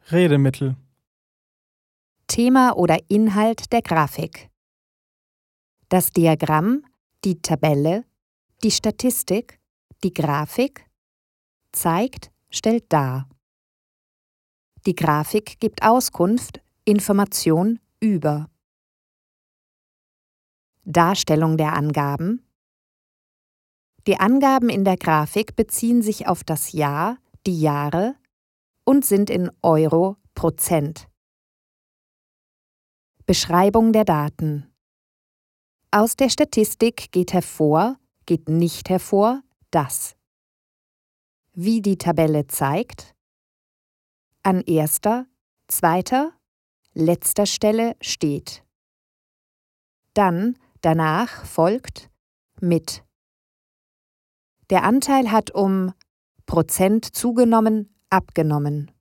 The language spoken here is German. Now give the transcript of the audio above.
Redemittel. Thema oder Inhalt der Grafik. Das Diagramm, die Tabelle, die Statistik, die Grafik zeigt, stellt dar. Die Grafik gibt Auskunft, Information über. Darstellung der Angaben. Die Angaben in der Grafik beziehen sich auf das Jahr, die Jahre und sind in Euro Prozent. Beschreibung der Daten. Aus der Statistik geht nicht hervor, dass: Wie die Tabelle zeigt, an erster, zweiter, letzter Stelle steht. Dann, danach folgt mit. Der Anteil hat um Prozent zugenommen, abgenommen.